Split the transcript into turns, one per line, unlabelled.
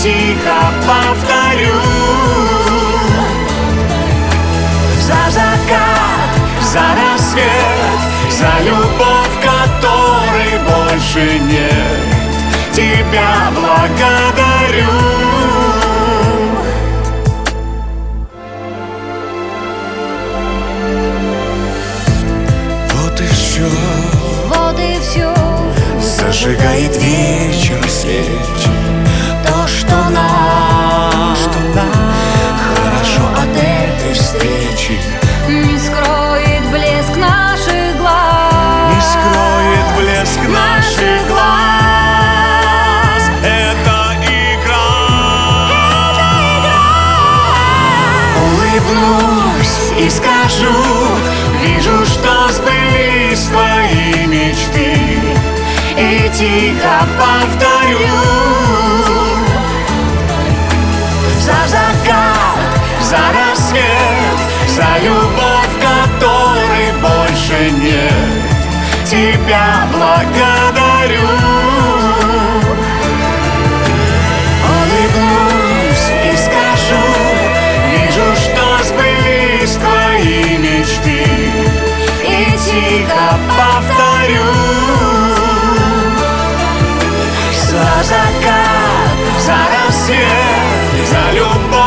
тихо повторю: за закат, за рассвет, за любовь, которой больше нет, тебя благодарю. Вот и все,
вот и все,
зажигает вечер свечи.
то, что нам
Хорошо от этой встречи
не скроет блеск наших глаз,
не скроет блеск наших глаз. Это игра. Улыбнусь и скажу: вижу, что сбылись твои мечты, и тихо повторю: за закат, за рассвет, за любовь, которой больше нет, тебя благодарю. Улыбнусь и скажу: вижу, что сбылись твои мечты, и тихо повторю: за закат, за рассвет, за любовь,